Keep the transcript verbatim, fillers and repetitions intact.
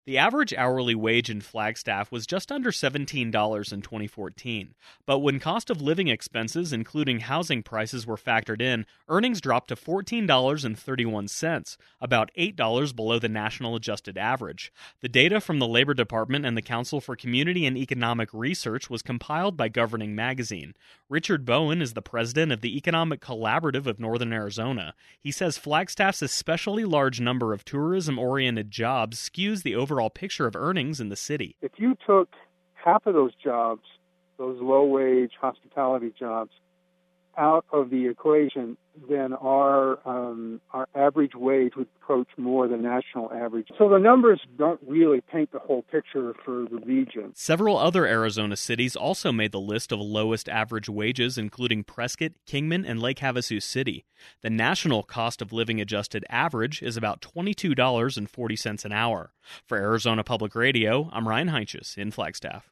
The average hourly wage in Flagstaff was just under seventeen dollars in twenty fourteen, but when cost of living expenses, including housing prices, were factored in, earnings dropped to fourteen dollars and thirty-one cents, about eight dollars below the national adjusted average. The data from the Labor Department and the Council for Community and Economic Research was compiled by Governing Magazine. Richard Bowen is the president of the Economic Collaborative of Northern Arizona. He says Flagstaff's especially large number of tourism-oriented jobs skews the overall picture of earnings in the city. If you took half of those jobs, those low-wage hospitality jobs, out of the equation, then our um, our average wage would approach more than national average. So the numbers don't really paint the whole picture for the region. Several other Arizona cities also made the list of lowest average wages, including Prescott, Kingman, and Lake Havasu City. The national cost of living adjusted average is about twenty-two dollars and forty cents an hour. For Arizona Public Radio, I'm Ryan Heinches in Flagstaff.